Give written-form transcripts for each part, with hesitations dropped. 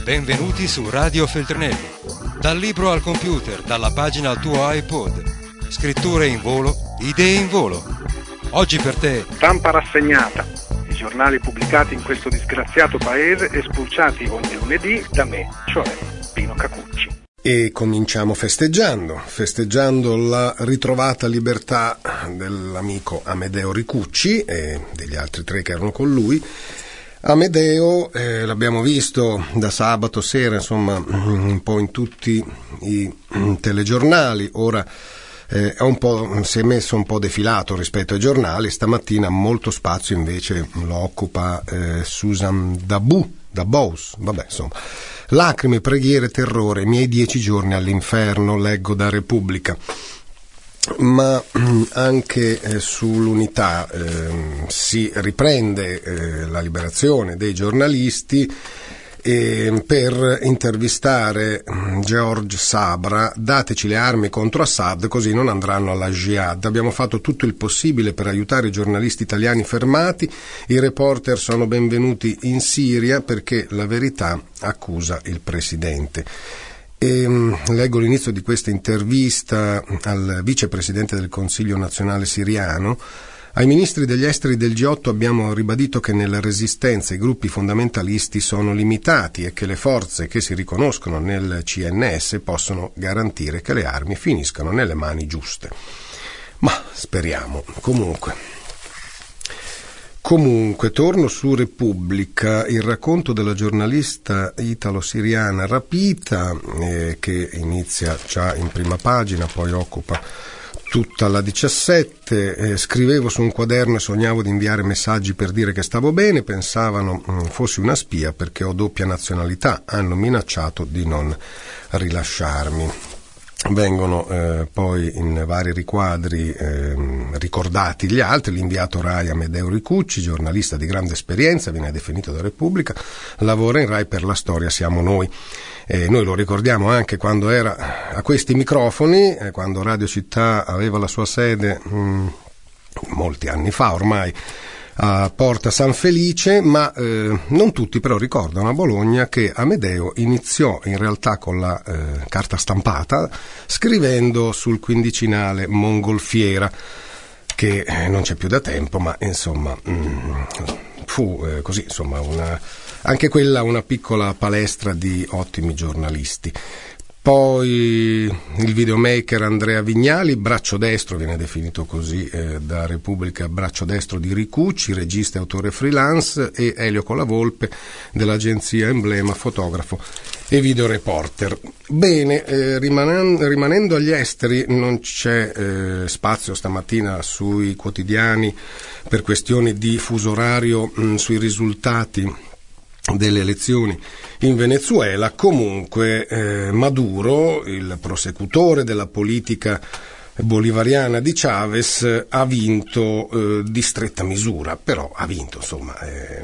Benvenuti su Radio Feltrinelli. Dal libro al computer, dalla pagina al tuo iPod. Scritture in volo, idee in volo. Oggi per te. Stampa rassegnata. I giornali pubblicati in questo disgraziato paese e spulciati ogni lunedì da me, cioè Pino Cacucci. E cominciamo festeggiando la ritrovata libertà dell'amico Amedeo Ricucci e degli altri tre che erano con lui. Amedeo l'abbiamo visto da sabato sera, insomma, un po' in tutti i telegiornali. Ora si è messo un po' defilato rispetto ai giornali. Stamattina molto spazio invece lo occupa Susan Dabous, vabbè, insomma. Lacrime, preghiere, terrore, miei 10 giorni all'inferno, leggo da Repubblica. Ma anche sull'Unità si riprende la liberazione dei giornalisti per intervistare George Sabra. Dateci le armi contro Assad, così non andranno alla jihad. Abbiamo fatto tutto il possibile per aiutare i giornalisti italiani fermati. I reporter sono benvenuti in Siria perché la verità accusa il presidente. Leggo l'inizio di questa intervista al vicepresidente del Consiglio nazionale siriano. Ai ministri degli esteri del G8 abbiamo ribadito che nella resistenza i gruppi fondamentalisti sono limitati e che le forze che si riconoscono nel CNS possono garantire che le armi finiscano nelle mani giuste. Ma speriamo. Comunque, torno su Repubblica, il racconto della giornalista italo-siriana rapita, che inizia già in prima pagina, poi occupa tutta la 17. Scrivevo su un quaderno e sognavo di inviare messaggi per dire che stavo bene, pensavano fossi una spia perché ho doppia nazionalità, hanno minacciato di non rilasciarmi. Vengono poi in vari riquadri ricordati gli altri. L'inviato Rai Amedeo Ricucci, giornalista di grande esperienza, viene definito da Repubblica, lavora in Rai per La Storia siamo noi. Noi lo ricordiamo anche quando era a questi microfoni, quando Radio Città aveva la sua sede molti anni fa ormai a Porta San Felice, ma non tutti però ricordano a Bologna che Amedeo iniziò in realtà con la carta stampata scrivendo sul quindicinale Mongolfiera, che non c'è più da tempo, ma insomma fu così, insomma, anche quella una piccola palestra di ottimi giornalisti. Poi il videomaker Andrea Vignali, braccio destro, viene definito così da Repubblica, braccio destro di Ricucci, regista e autore freelance, e Elio Colavolpe dell'agenzia Emblema, fotografo e videoreporter. Bene, rimanendo agli esteri, non c'è spazio stamattina sui quotidiani per questioni di fuso orario sui risultati delle elezioni in Venezuela. Comunque Maduro, il prosecutore della politica bolivariana di Chavez, ha vinto di stretta misura, però ha vinto, insomma.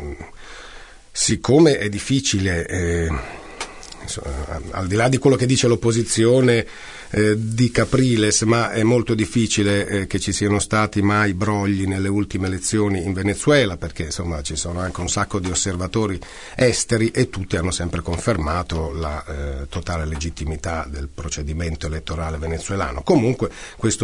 Siccome è difficile, al di là di quello che dice l'opposizione di Capriles, ma è molto difficile che ci siano stati mai brogli nelle ultime elezioni in Venezuela, perché insomma ci sono anche un sacco di osservatori esteri e tutti hanno sempre confermato la totale legittimità del procedimento elettorale venezuelano. Comunque questo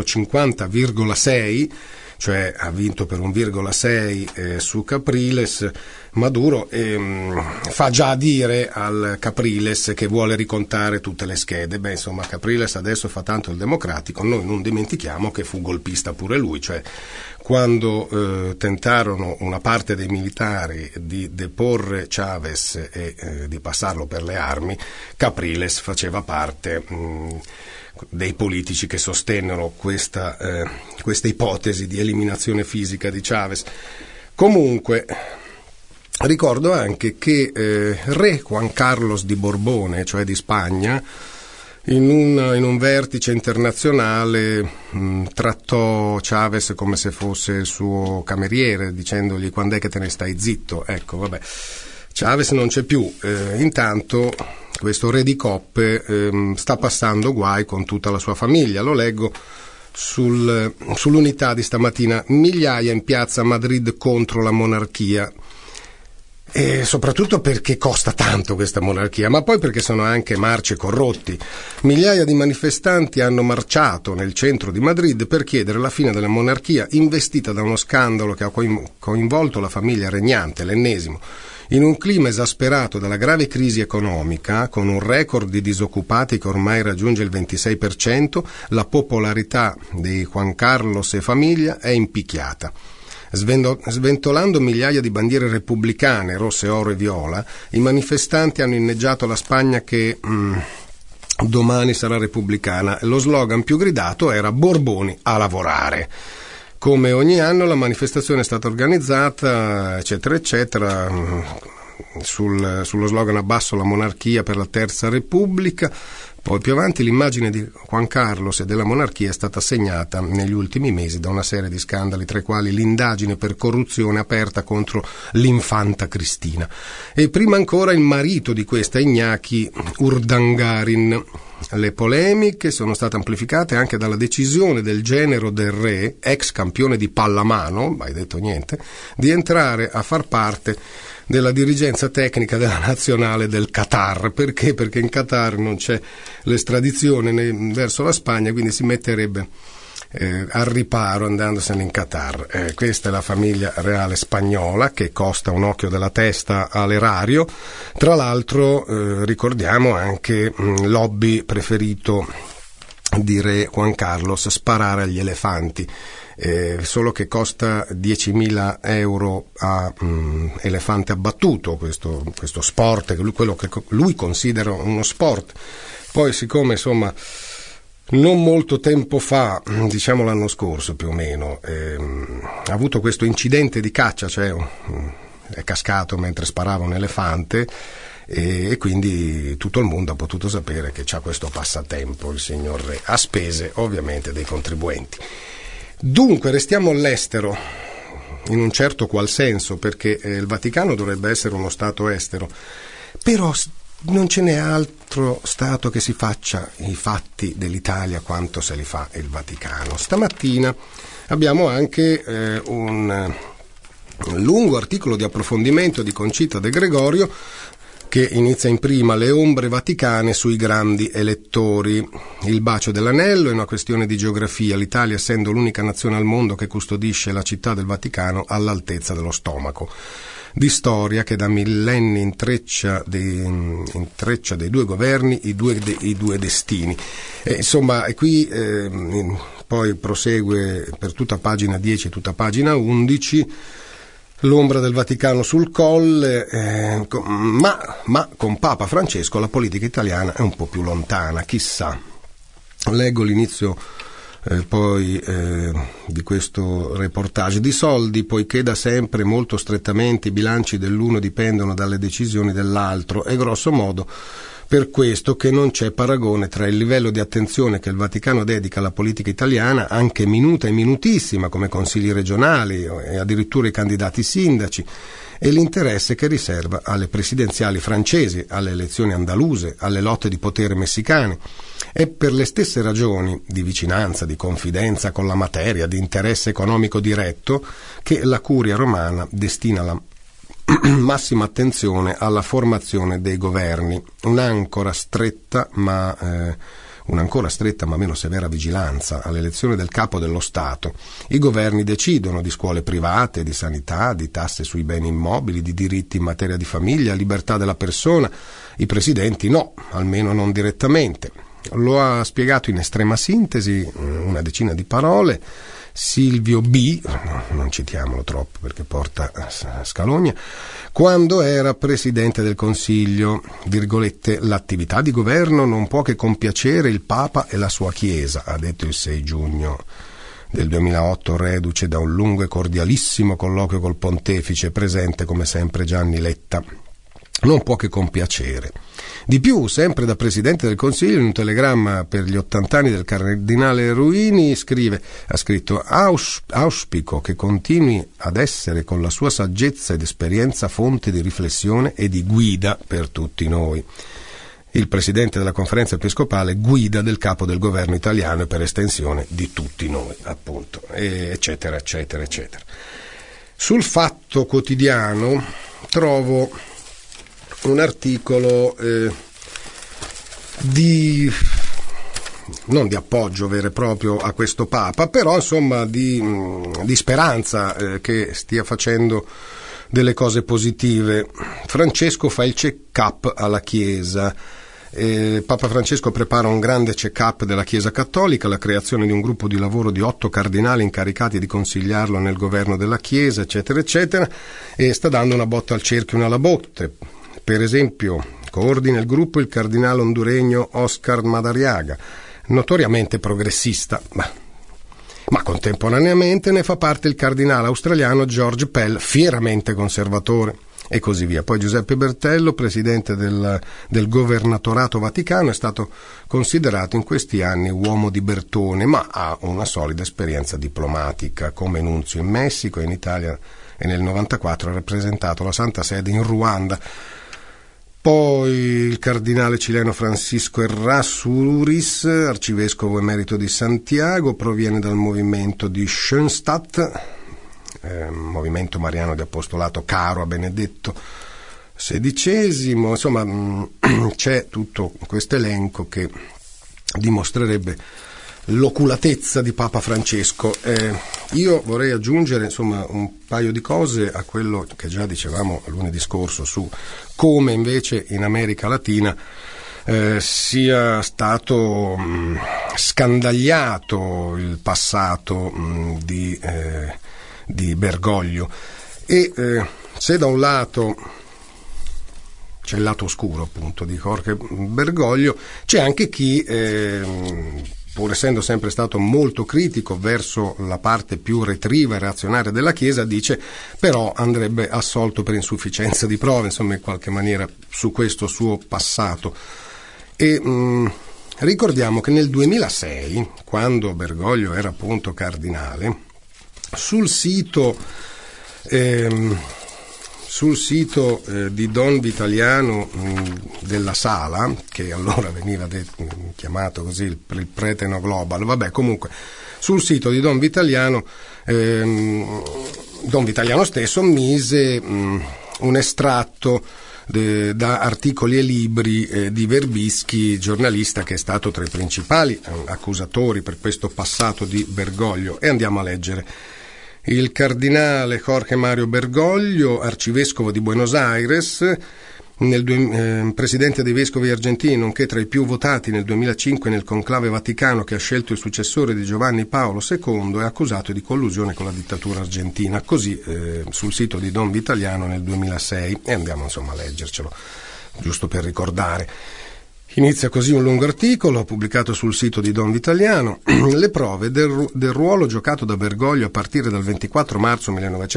50,6, cioè ha vinto per 1,6 su Capriles, Maduro, fa già dire al Capriles che vuole ricontare tutte le schede. Beh, insomma, Capriles adesso fa tanto il democratico, noi non dimentichiamo che fu golpista pure lui, cioè quando tentarono una parte dei militari di deporre Chavez e di passarlo per le armi, Capriles faceva parte dei politici che sostennero questa ipotesi di eliminazione fisica di Chavez. Comunque ricordo anche che re Juan Carlos di Borbone, cioè di Spagna, in un vertice internazionale trattò Chavez come se fosse il suo cameriere, dicendogli: quando è che te ne stai zitto? Ecco, vabbè, Chavez non c'è più, intanto questo re di coppe sta passando guai con tutta la sua famiglia. Lo leggo sull'Unità di stamattina: migliaia in piazza a Madrid contro la monarchia. E soprattutto perché costa tanto questa monarchia, ma poi perché sono anche marci e corrotti. Migliaia di manifestanti hanno marciato nel centro di Madrid per chiedere la fine della monarchia, investita da uno scandalo che ha coinvolto la famiglia regnante, l'ennesimo. In un clima esasperato dalla grave crisi economica, con un record di disoccupati che ormai raggiunge il 26%, la popolarità di Juan Carlos e famiglia è impicchiata. Sventolando migliaia di bandiere repubblicane, rosse, oro e viola, i manifestanti hanno inneggiato la Spagna che domani sarà repubblicana. Lo slogan più gridato era Borboni a lavorare. Come ogni anno la manifestazione è stata organizzata, eccetera, eccetera, sullo slogan abbasso la monarchia per la Terza Repubblica. Poi più avanti l'immagine di Juan Carlos e della monarchia è stata segnata negli ultimi mesi da una serie di scandali, tra i quali l'indagine per corruzione aperta contro l'infanta Cristina. E prima ancora il marito di questa, Iñaki Urdangarin. Le polemiche sono state amplificate anche dalla decisione del genero del re, ex campione di pallamano, mai detto niente, di entrare a far parte della dirigenza tecnica della nazionale del Qatar. Perché? Perché in Qatar non c'è l'estradizione verso la Spagna, quindi si metterebbe al riparo andandosene in Qatar. Questa è la famiglia reale spagnola, che costa un occhio della testa all'erario. Tra l'altro ricordiamo anche l'hobby preferito di re Juan Carlos, sparare agli elefanti. Solo che costa 10.000 euro a elefante abbattuto, questo sport, quello che lui considera uno sport. Poi, siccome insomma non molto tempo fa, diciamo l'anno scorso più o meno, ha avuto questo incidente di caccia, cioè è cascato mentre sparava un elefante, e quindi tutto il mondo ha potuto sapere che c'ha questo passatempo il signor re, a spese ovviamente dei contribuenti. Dunque restiamo all'estero in un certo qual senso, perché il Vaticano dovrebbe essere uno stato estero, però non ce n'è altro stato che si faccia i fatti dell'Italia quanto se li fa il Vaticano. Stamattina abbiamo anche un lungo articolo di approfondimento di Concita De Gregorio, che inizia in prima: le ombre vaticane sui grandi elettori. Il bacio dell'anello è una questione di geografia, l'Italia essendo l'unica nazione al mondo che custodisce la città del Vaticano all'altezza dello stomaco. Di storia che da millenni intreccia dei due governi i due destini. Insomma, qui poi prosegue per tutta pagina 10 e tutta pagina 11. L'ombra del Vaticano sul colle, ma con Papa Francesco la politica italiana è un po' più lontana, chissà. Leggo l'inizio di questo reportage. Di soldi, poiché da sempre molto strettamente i bilanci dell'uno dipendono dalle decisioni dell'altro, e grosso modo per questo che non c'è paragone tra il livello di attenzione che il Vaticano dedica alla politica italiana, anche minuta e minutissima, come consigli regionali e addirittura i candidati sindaci, e l'interesse che riserva alle presidenziali francesi, alle elezioni andaluse, alle lotte di potere messicane. È per le stesse ragioni di vicinanza, di confidenza con la materia, di interesse economico diretto, che la Curia romana destina la massima attenzione alla formazione dei governi, un'ancora stretta ma meno severa vigilanza all'elezione del capo dello Stato. I governi decidono di scuole private, di sanità, di tasse sui beni immobili, di diritti in materia di famiglia, libertà della persona. I presidenti no, almeno non direttamente. Lo ha spiegato in estrema sintesi, una decina di parole, Silvio B., non citiamolo troppo perché porta scalogna, quando era Presidente del Consiglio, virgolette, l'attività di governo non può che compiacere il Papa e la sua Chiesa, ha detto il 6 giugno del 2008, reduce da un lungo e cordialissimo colloquio col Pontefice, presente come sempre Gianni Letta. Non può che compiacere. Di più, sempre da Presidente del Consiglio, in un telegramma per gli 80 anni del Cardinale Ruini, ha scritto: auspico che continui ad essere con la sua saggezza ed esperienza fonte di riflessione e di guida per tutti noi. Il Presidente della Conferenza Episcopale, guida del capo del governo italiano e per estensione di tutti noi, appunto, eccetera, eccetera, eccetera. Sul Fatto Quotidiano, trovo un articolo non di appoggio vero e proprio a questo Papa, però insomma di speranza che stia facendo delle cose positive. Francesco fa il check-up alla Chiesa. Papa Francesco prepara un grande check-up della Chiesa Cattolica, la creazione di un gruppo di lavoro di 8 cardinali incaricati di consigliarlo nel governo della Chiesa, eccetera, eccetera, e sta dando una botta al cerchio, una alla botte. Per esempio, coordina il gruppo il cardinale honduregno Oscar Madariaga, notoriamente progressista, ma contemporaneamente ne fa parte il cardinale australiano George Pell, fieramente conservatore, e così via. Poi Giuseppe Bertello, presidente del governatorato vaticano, è stato considerato in questi anni uomo di Bertone, ma ha una solida esperienza diplomatica come nunzio in Messico e in Italia, e nel 1994 ha rappresentato la Santa Sede in Ruanda. Poi il cardinale cileno Francisco Errázuriz, arcivescovo emerito di Santiago, proviene dal movimento di Schoenstatt, movimento mariano di apostolato caro a Benedetto XVI. Insomma, c'è tutto questo elenco che dimostrerebbe l'oculatezza di Papa Francesco. Io vorrei aggiungere insomma un paio di cose a quello che già dicevamo lunedì scorso su come invece in America Latina sia stato scandagliato il passato di Bergoglio, e se da un lato c'è il lato oscuro appunto di Jorge Bergoglio, c'è anche chi pur essendo sempre stato molto critico verso la parte più retriva e reazionaria della Chiesa, dice però andrebbe assolto per insufficienza di prove, insomma, in qualche maniera su questo suo passato. E ricordiamo che nel 2006, quando Bergoglio era appunto cardinale, sul sito di Don Vitaliano della Sala, che allora veniva chiamato così il prete no global, vabbè, comunque sul sito di Don Vitaliano stesso mise un estratto da articoli e libri di Verbischi, giornalista che è stato tra i principali accusatori per questo passato di Bergoglio, e andiamo a leggere. Il cardinale Jorge Mario Bergoglio, arcivescovo di Buenos Aires, presidente dei vescovi argentini, nonché tra i più votati nel 2005 nel conclave vaticano che ha scelto il successore di Giovanni Paolo II, è accusato di collusione con la dittatura argentina, così sul sito di Don Vitaliano nel 2006, e andiamo insomma a leggercelo, giusto per ricordare. Inizia così un lungo articolo pubblicato sul sito di Don Vitaliano. Le prove del ruolo giocato da Bergoglio a partire dal 24 marzo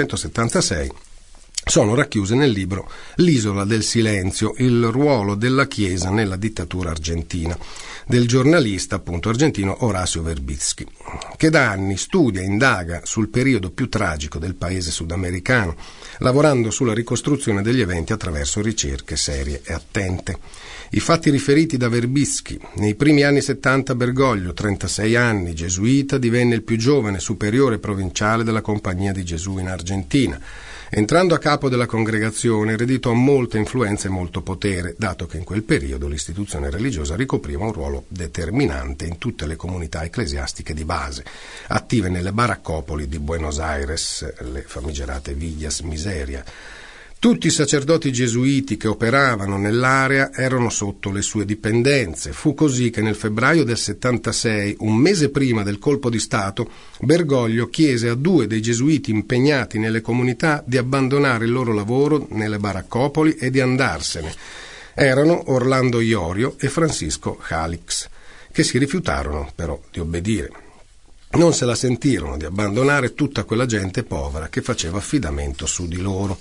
1976 sono racchiuse nel libro L'isola del silenzio, il ruolo della Chiesa nella dittatura argentina, del giornalista appunto argentino Orazio Verbitsky, che da anni studia e indaga sul periodo più tragico del paese sudamericano, lavorando sulla ricostruzione degli eventi attraverso ricerche serie e attente. I fatti riferiti da Verbitsky: nei primi anni 70 Bergoglio, 36 anni, gesuita, divenne il più giovane superiore provinciale della Compagnia di Gesù in Argentina. Entrando a capo della congregazione ereditò molta influenza e molto potere, dato che in quel periodo l'istituzione religiosa ricopriva un ruolo determinante in tutte le comunità ecclesiastiche di base, attive nelle baraccopoli di Buenos Aires, le famigerate Villas Miseria. Tutti i sacerdoti gesuiti che operavano nell'area erano sotto le sue dipendenze. Fu così che nel febbraio del 76, un mese prima del colpo di Stato, Bergoglio chiese a 2 dei gesuiti impegnati nelle comunità di abbandonare il loro lavoro nelle baraccopoli e di andarsene. Erano Orlando Iorio e Francisco Jalix, che si rifiutarono però di obbedire. Non se la sentirono di abbandonare tutta quella gente povera che faceva affidamento su di loro.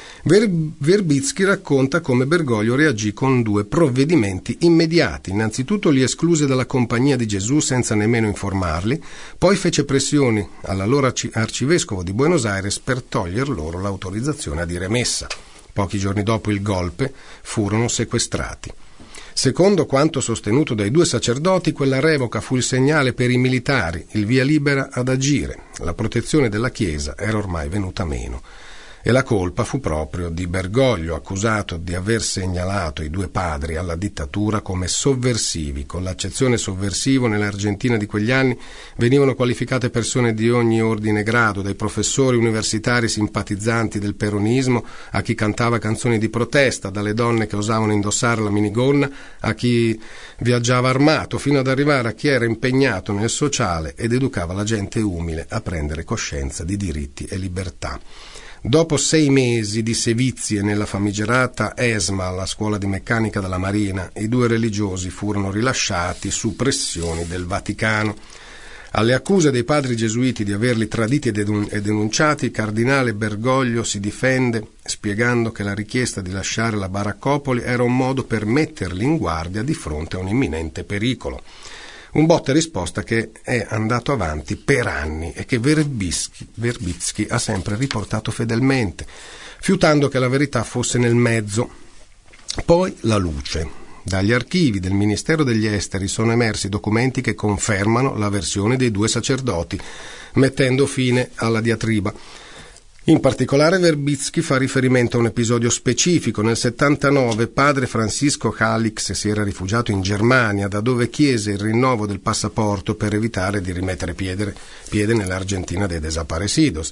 Verbitsky racconta come Bergoglio reagì con 2 provvedimenti immediati. Innanzitutto li escluse dalla Compagnia di Gesù senza nemmeno informarli, poi fece pressioni all'allora arcivescovo di Buenos Aires per toglier loro l'autorizzazione a dire messa. Pochi giorni dopo il golpe furono sequestrati. Secondo quanto sostenuto dai 2 sacerdoti, quella revoca fu il segnale per i militari, il via libera ad agire. La protezione della Chiesa era ormai venuta meno. e la colpa fu proprio di Bergoglio, accusato di aver segnalato i due padri alla dittatura come sovversivi. Con l'accezione sovversivo nell'Argentina di quegli anni venivano qualificate persone di ogni ordine e grado, dai professori universitari simpatizzanti del peronismo a chi cantava canzoni di protesta, dalle donne che osavano indossare la minigonna a chi viaggiava armato, fino ad arrivare a chi era impegnato nel sociale ed educava la gente umile a prendere coscienza di diritti e libertà. Dopo 6 mesi di sevizie nella famigerata ESMA, la scuola di meccanica della Marina, i due religiosi furono rilasciati su pressioni del Vaticano. Alle accuse dei padri gesuiti di averli traditi e denunciati, il cardinale Bergoglio si difende spiegando che la richiesta di lasciare la baraccopoli era un modo per metterli in guardia di fronte a un imminente pericolo. Un botta e risposta che è andato avanti per anni e che Verbitsky ha sempre riportato fedelmente, fiutando che la verità fosse nel mezzo. Poi la luce. Dagli archivi del Ministero degli Esteri sono emersi documenti che confermano la versione dei due sacerdoti, mettendo fine alla diatriba. In particolare Verbitsky fa riferimento a un episodio specifico. Nel 79 padre Francisco Calix si era rifugiato in Germania, da dove chiese il rinnovo del passaporto per evitare di rimettere piede nell'Argentina dei desaparecidos.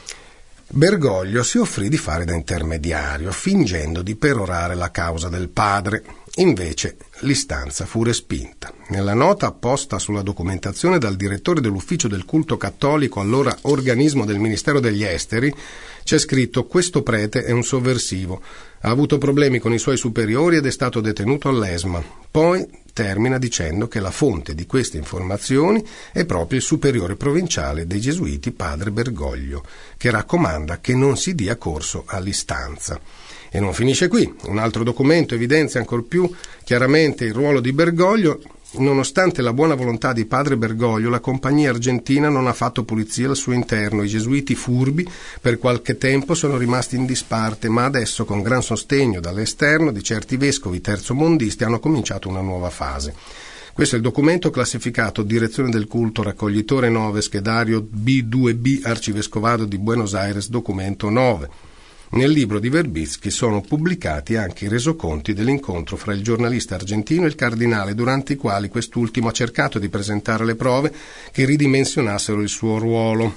Bergoglio si offrì di fare da intermediario, fingendo di perorare la causa del padre. Invece l'istanza fu respinta. Nella nota apposta sulla documentazione dal direttore dell'ufficio del culto cattolico, allora organismo del Ministero degli Esteri, c'è scritto: questo prete è un sovversivo, ha avuto problemi con i suoi superiori ed è stato detenuto all'ESMA. Poi termina dicendo che la fonte di queste informazioni è proprio il superiore provinciale dei gesuiti, padre Bergoglio, che raccomanda che non si dia corso all'istanza. E non finisce qui. Un altro documento evidenzia ancor più chiaramente il ruolo di Bergoglio. Nonostante la buona volontà di padre Bergoglio, la compagnia argentina non ha fatto pulizia al suo interno. I gesuiti furbi per qualche tempo sono rimasti in disparte, ma adesso, con gran sostegno dall'esterno di certi vescovi terzomondisti, hanno cominciato una nuova fase. Questo è il documento classificato Direzione del culto, raccoglitore 9, schedario B2B, Arcivescovado di Buenos Aires, documento 9. Nel libro di Verbitsky sono pubblicati anche i resoconti dell'incontro fra il giornalista argentino e il cardinale, durante i quali quest'ultimo ha cercato di presentare le prove che ridimensionassero il suo ruolo.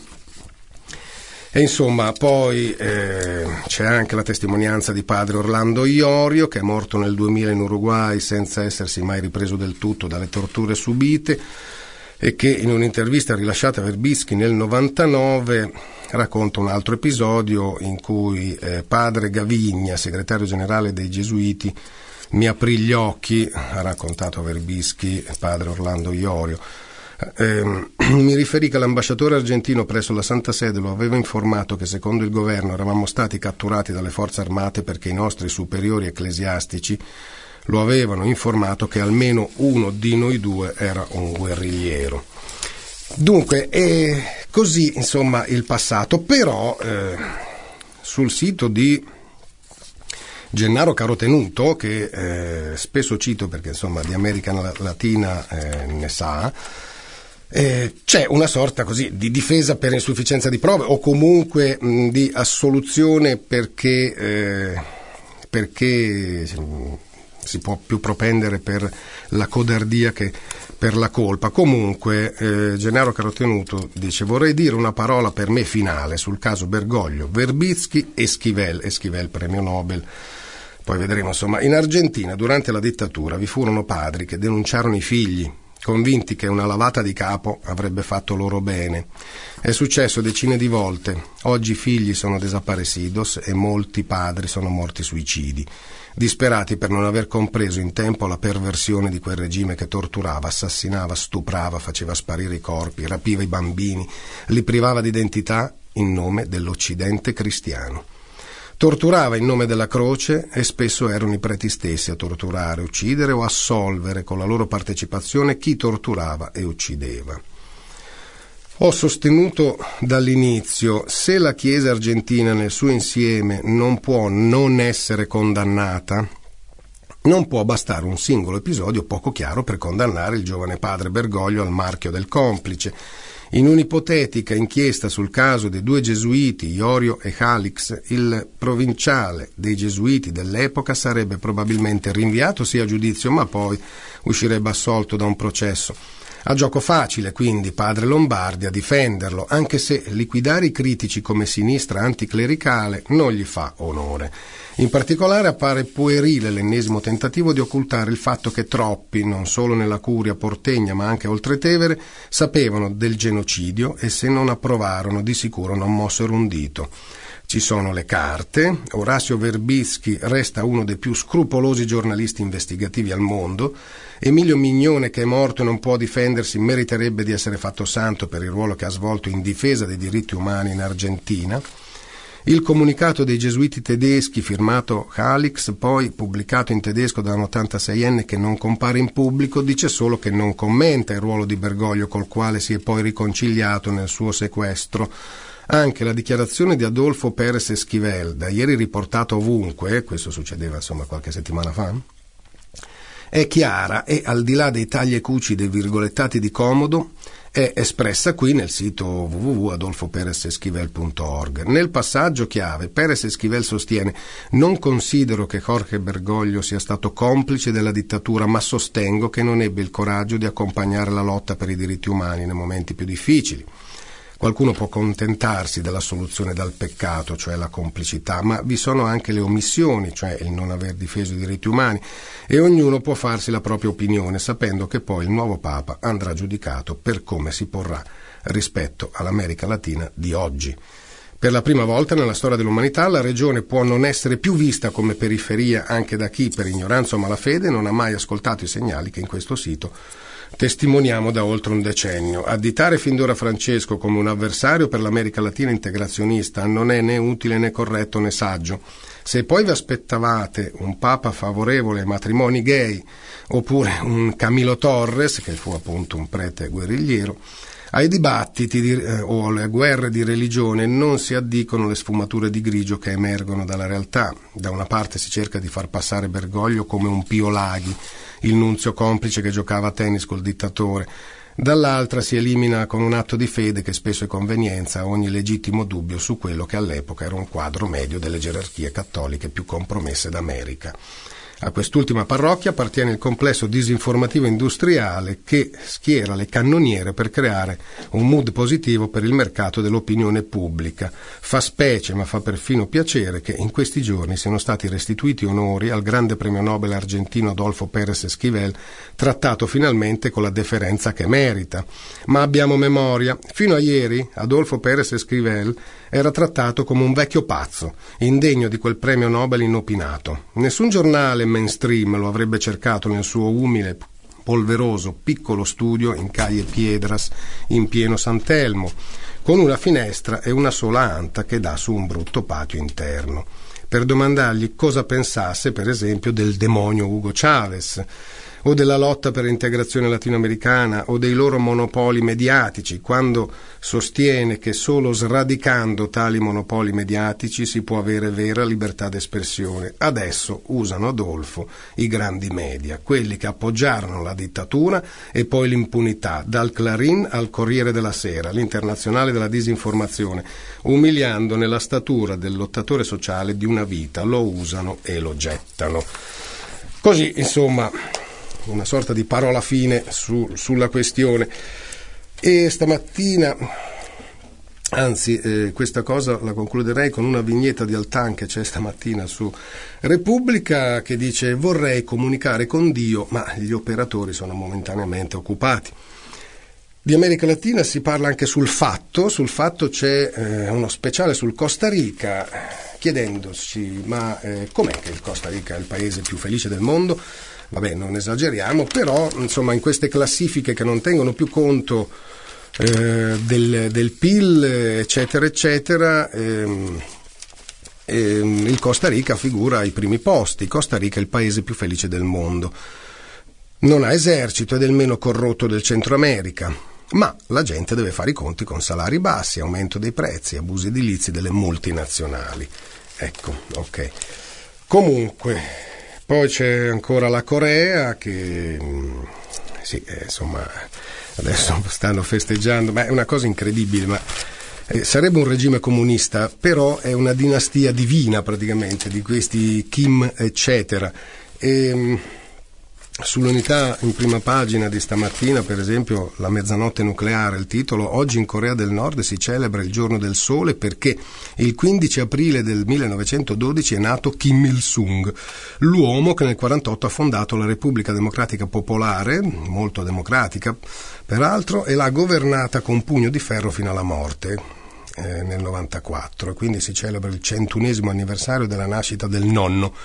E insomma, poi c'è anche la testimonianza di padre Orlando Iorio, che è morto nel 2000 in Uruguay senza essersi mai ripreso del tutto dalle torture subite, e che in un'intervista rilasciata a Verbitsky nel 99 racconta un altro episodio in cui padre Gavigna, segretario generale dei Gesuiti, mi aprì gli occhi, ha raccontato a Verbitsky padre Orlando Iorio. Mi riferì che l'ambasciatore argentino presso la Santa Sede lo aveva informato che secondo il governo eravamo stati catturati dalle forze armate perché i nostri superiori ecclesiastici lo avevano informato che almeno uno di noi due era un guerrigliero. Dunque, così insomma il passato. Però sul sito di Gennaro Carotenuto, che spesso cito perché insomma di America Latina ne sa, c'è una sorta così di difesa per insufficienza di prove, o comunque di assoluzione perché si può più propendere per la codardia che per la colpa. Comunque Gennaro Carotenuto dice: vorrei dire una parola per me finale sul caso Bergoglio, Verbitsky e Esquivel premio Nobel. Poi vedremo. Insomma, in Argentina durante la dittatura vi furono padri che denunciarono i figli, convinti che una lavata di capo avrebbe fatto loro bene. È successo decine di volte. Oggi i figli sono desaparecidos e molti padri sono morti suicidi, disperati per non aver compreso in tempo la perversione di quel regime che torturava, assassinava, stuprava, faceva sparire i corpi, rapiva i bambini, li privava di identità in nome dell'Occidente cristiano. Torturava in nome della croce e spesso erano i preti stessi a torturare, uccidere o assolvere con la loro partecipazione chi torturava e uccideva. Ho sostenuto dall'inizio: se la Chiesa argentina nel suo insieme non può non essere condannata, non può bastare un singolo episodio poco chiaro per condannare il giovane padre Bergoglio al marchio del complice. In un'ipotetica inchiesta sul caso dei 2 gesuiti, Iorio e Calix, il provinciale dei gesuiti dell'epoca sarebbe probabilmente rinviato sì a giudizio, ma poi uscirebbe assolto da un processo. A gioco facile, quindi, padre Lombardi a difenderlo, anche se liquidare i critici come sinistra anticlericale non gli fa onore. In particolare appare puerile l'ennesimo tentativo di occultare il fatto che troppi, non solo nella curia portegna ma anche oltretevere, sapevano del genocidio e se non approvarono di sicuro non mossero un dito. Ci sono le carte, Orazio Verbitsky resta uno dei più scrupolosi giornalisti investigativi al mondo, Emilio Mignone, che è morto e non può difendersi, meriterebbe di essere fatto santo per il ruolo che ha svolto in difesa dei diritti umani in Argentina. Il comunicato dei gesuiti tedeschi firmato Calix, poi pubblicato in tedesco da un 86enne che non compare in pubblico, dice solo che non commenta il ruolo di Bergoglio col quale si è poi riconciliato nel suo sequestro. Anche la dichiarazione di Adolfo Pérez Esquivel, da ieri riportata ovunque, questo succedeva qualche settimana fa, è chiara e, al di là dei tagli e cuci dei virgolettati di comodo, è espressa qui nel sito www.adolfoperezesquivel.org. Nel passaggio chiave, Pérez Esquivel sostiene: non considero che Jorge Bergoglio sia stato complice della dittatura, ma sostengo che non ebbe il coraggio di accompagnare la lotta per i diritti umani nei momenti più difficili. Qualcuno può contentarsi della soluzione dal peccato, cioè la complicità, ma vi sono anche le omissioni, cioè il non aver difeso i diritti umani, e ognuno può farsi la propria opinione, sapendo che poi il nuovo Papa andrà giudicato per come si porrà rispetto all'America Latina di oggi. Per la prima volta nella storia dell'umanità la regione può non essere più vista come periferia anche da chi, per ignoranza o malafede, non ha mai ascoltato i segnali che in questo sito testimoniamo da oltre un decennio. Additare fin d'ora Francesco come un avversario per l'America Latina integrazionista non è né utile né corretto né saggio. Se poi vi aspettavate un Papa favorevole ai matrimoni gay oppure un Camilo Torres, che fu appunto un prete guerrigliero, ai dibattiti o alle guerre di religione non si addicono le sfumature di grigio che emergono dalla realtà. Da una parte si cerca di far passare Bergoglio come un Pio Laghi, il nunzio complice che giocava a tennis col dittatore, dall'altra si elimina con un atto di fede che spesso è convenienza ogni legittimo dubbio su quello che all'epoca era un quadro medio delle gerarchie cattoliche più compromesse d'America. A quest'ultima parrocchia appartiene il complesso disinformativo industriale che schiera le cannoniere per creare un mood positivo per il mercato dell'opinione pubblica. Fa specie, ma fa perfino piacere, che in questi giorni siano stati restituiti onori al grande premio Nobel argentino Adolfo Pérez Esquivel, trattato finalmente con la deferenza che merita. Ma abbiamo memoria. Fino a ieri Adolfo Pérez Esquivel era trattato come un vecchio pazzo, indegno di quel premio Nobel inopinato. Nessun giornale mainstream lo avrebbe cercato nel suo umile, polveroso, piccolo studio in Calle Piedras, in pieno Sant'Elmo, con una finestra e una sola anta che dà su un brutto patio interno, per domandargli cosa pensasse, per esempio, del demonio Hugo Chavez, o della lotta per l'integrazione latinoamericana, o dei loro monopoli mediatici, quando sostiene che solo sradicando tali monopoli mediatici si può avere vera libertà d'espressione. Adesso usano Adolfo i grandi media, quelli che appoggiarono la dittatura e poi l'impunità, dal Clarín al Corriere della Sera, l'Internazionale della disinformazione, umiliando nella statura del lottatore sociale di una vita, lo usano e lo gettano. Così, insomma, una sorta di parola fine sulla questione. E stamattina, anzi questa cosa la concluderei con una vignetta di Altan che c'è stamattina su Repubblica, che dice: vorrei comunicare con Dio ma gli operatori sono momentaneamente occupati. Di America Latina si parla anche sul fatto c'è uno speciale sul Costa Rica, chiedendosi ma com'è che il Costa Rica è il paese più felice del mondo? Vabbè, non esageriamo, però insomma in queste classifiche che non tengono più conto del PIL, eccetera, eccetera, il Costa Rica figura ai primi posti. Costa Rica è il paese più felice del mondo. Non ha esercito ed è il meno corrotto del Centro America, ma la gente deve fare i conti con salari bassi, aumento dei prezzi, abusi edilizi delle multinazionali. Ecco, ok. Comunque, poi c'è ancora la Corea che sì, insomma, adesso stanno festeggiando, ma è una cosa incredibile, ma sarebbe un regime comunista, però è una dinastia divina praticamente di questi Kim eccetera. Sull'Unità in prima pagina di stamattina, per esempio, la mezzanotte nucleare, il titolo: oggi in Corea del Nord si celebra il giorno del sole perché il 15 aprile del 1912 è nato Kim Il-sung, l'uomo che nel 1948 ha fondato la Repubblica Democratica Popolare, molto democratica peraltro, e l'ha governata con pugno di ferro fino alla morte nel 94, quindi si celebra il 101° anniversario della nascita del nonno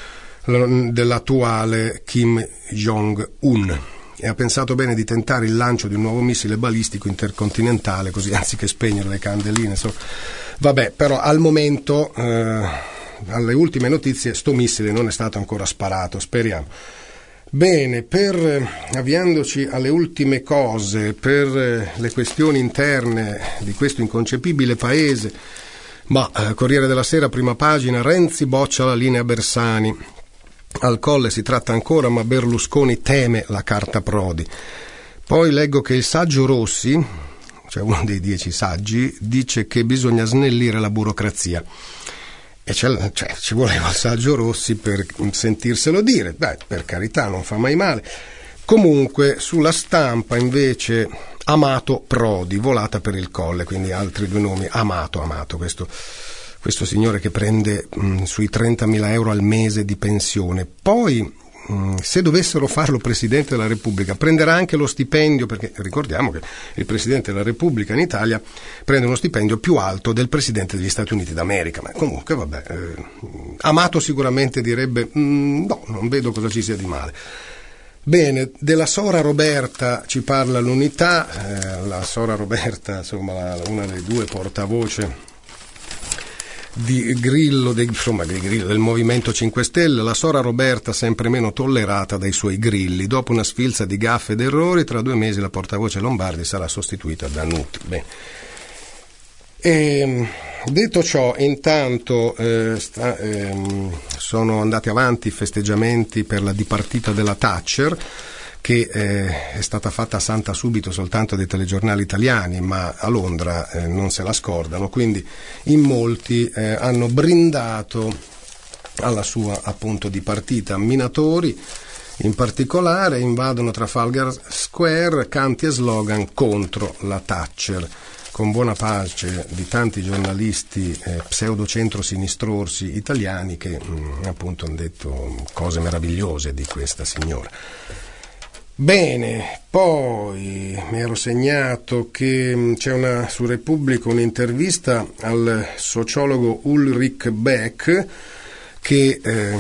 dell'attuale Kim Jong-un, e ha pensato bene di tentare il lancio di un nuovo missile balistico intercontinentale, così anziché spegnere le candeline. Vabbè, però al momento, alle ultime notizie, sto missile non è stato ancora sparato, speriamo. Bene, avviandoci alle ultime cose, per le questioni interne di questo inconcepibile paese, Corriere della Sera, prima pagina: Renzi boccia la linea Bersani. Al Colle si tratta ancora, ma Berlusconi teme la carta Prodi. Poi leggo che il saggio Rossi, cioè uno dei 10 saggi, dice che bisogna snellire la burocrazia. E ci voleva il saggio Rossi per sentirselo dire. Beh, per carità, non fa mai male. Comunque, sulla Stampa invece, Amato Prodi, volata per il Colle, quindi altri due nomi. Amato, questo signore che prende sui 30.000 euro al mese di pensione. Poi, se dovessero farlo Presidente della Repubblica, prenderà anche lo stipendio, perché ricordiamo che il Presidente della Repubblica in Italia prende uno stipendio più alto del Presidente degli Stati Uniti d'America, ma comunque vabbè, Amato sicuramente direbbe no, non vedo cosa ci sia di male. Bene, della Sora Roberta ci parla l'Unità, la Sora Roberta, insomma, una delle due portavoce di Grillo, del Movimento 5 Stelle, la Sora Roberta sempre meno tollerata dai suoi grilli. Dopo una sfilza di gaffe ed errori, tra 2 mesi la portavoce Lombardi sarà sostituita da Nuti. Detto ciò, intanto sono andati avanti i festeggiamenti per la dipartita della Thatcher, che è stata fatta santa subito soltanto dai telegiornali italiani, ma a Londra non se la scordano, quindi in molti hanno brindato alla sua appunto dipartita. Minatori in particolare invadono Trafalgar Square, canti e slogan contro la Thatcher, con buona pace di tanti giornalisti pseudo-centro-sinistrorsi italiani che appunto hanno detto cose meravigliose di questa signora. Bene, poi mi ero segnato che c'è su Repubblica un'intervista al sociologo Ulrich Beck, che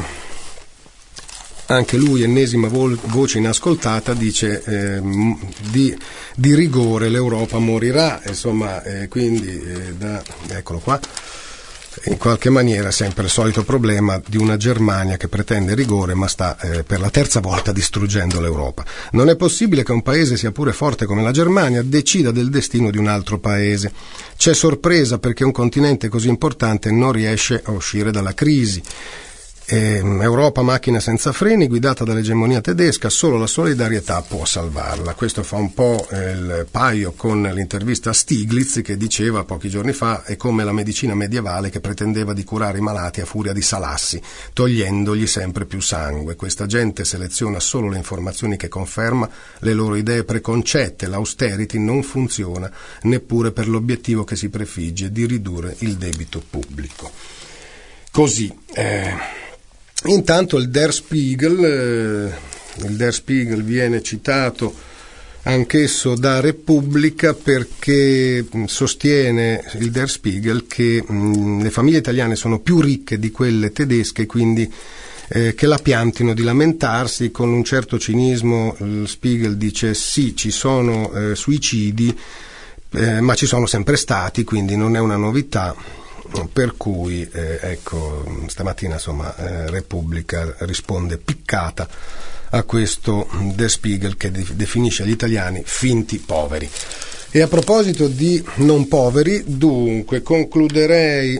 anche lui, ennesima voce inascoltata, dice di rigore l'Europa morirà, insomma, quindi eccolo qua. In qualche maniera sempre il solito problema di una Germania che pretende rigore ma sta per la terza volta distruggendo l'Europa. Non è possibile che un paese, sia pure forte come la Germania, decida del destino di un altro paese. C'è sorpresa perché un continente così importante non riesce a uscire dalla crisi. Europa macchina senza freni, guidata dall'egemonia tedesca, solo la solidarietà può salvarla. Questo fa un po' il paio con l'intervista a Stiglitz, che diceva pochi giorni fa: è come la medicina medievale che pretendeva di curare i malati a furia di salassi, togliendogli sempre più sangue. Questa gente seleziona solo le informazioni che conferma le loro idee preconcette. L'austerity non funziona neppure per l'obiettivo che si prefigge di ridurre il debito pubblico. Così intanto il Der Spiegel viene citato anch'esso da Repubblica, perché sostiene il Der Spiegel che le famiglie italiane sono più ricche di quelle tedesche, quindi che la piantino di lamentarsi. Con un certo cinismo il Spiegel dice: sì, ci sono suicidi, ma ci sono sempre stati, quindi non è una novità. Per cui ecco, stamattina insomma Repubblica risponde piccata a questo Der Spiegel, che definisce gli italiani finti poveri. E a proposito di non poveri, dunque concluderei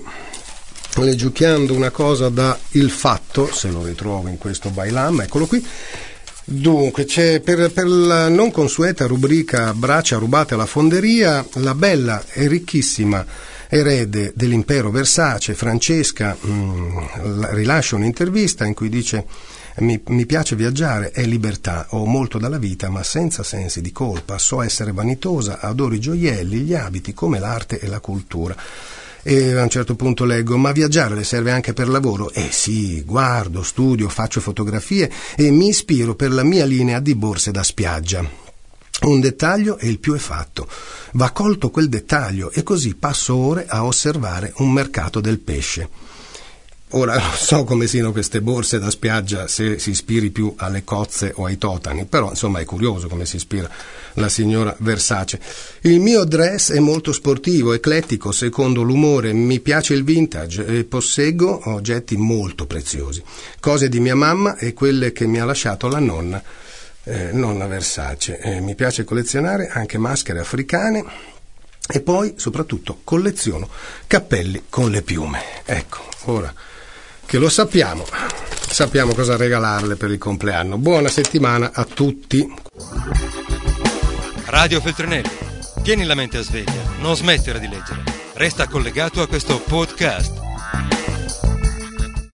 leggiucchiando una cosa da Il Fatto, se lo ritrovo in questo bailam, eccolo qui. Dunque, c'è per la non consueta rubrica Braccia rubate alla fonderia, la bella e ricchissima erede dell'impero Versace, Francesca, rilascia un'intervista in cui dice: mi piace viaggiare, è libertà, ho molto dalla vita ma senza sensi di colpa, so essere vanitosa, adoro i gioielli, gli abiti come l'arte e la cultura. E a un certo punto leggo: ma viaggiare le serve anche per lavoro? Sì, guardo, studio, faccio fotografie e mi ispiro per la mia linea di borse da spiaggia. Un dettaglio e il più è fatto. Va colto quel dettaglio e così passo ore a osservare un mercato del pesce. Ora non so come siano queste borse da spiaggia, se si ispiri più alle cozze o ai totani, però insomma è curioso come si ispira la signora Versace. Il mio dress è molto sportivo, eclettico, secondo l'umore, mi piace il vintage e posseggo oggetti molto preziosi, cose di mia mamma e quelle che mi ha lasciato la nonna Versace. Mi piace collezionare anche maschere africane e poi soprattutto colleziono cappelli con le piume. Ecco, ora che lo sappiamo cosa regalarle per il compleanno. Buona settimana a tutti. Radio Feltrinelli, tieni la mente a sveglia, non smettere di leggere. Resta collegato a questo podcast.